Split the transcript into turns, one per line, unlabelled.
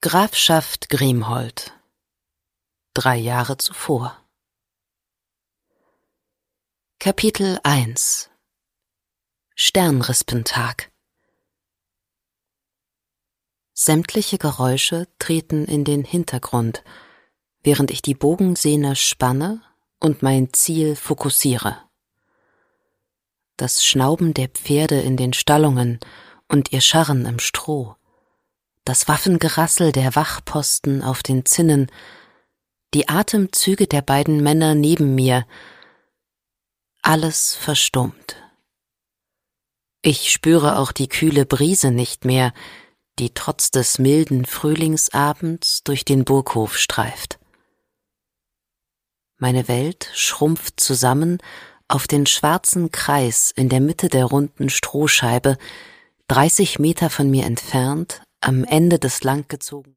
Grafschaft Grimholt 3 Jahre zuvor. Kapitel 1 Sternrispentag. Sämtliche Geräusche treten in den Hintergrund, während ich die Bogensehne spanne und mein Ziel fokussiere. Das Schnauben der Pferde in den Stallungen und ihr Scharren im Stroh, das Waffengerassel der Wachposten auf den Zinnen, die Atemzüge der beiden Männer neben mir, alles verstummt. Ich spüre auch die kühle Brise nicht mehr, die trotz des milden Frühlingsabends durch den Burghof streift. Meine Welt schrumpft zusammen auf den schwarzen Kreis in der Mitte der runden Strohscheibe, 30 Meter von mir entfernt, am Ende des langgezogenen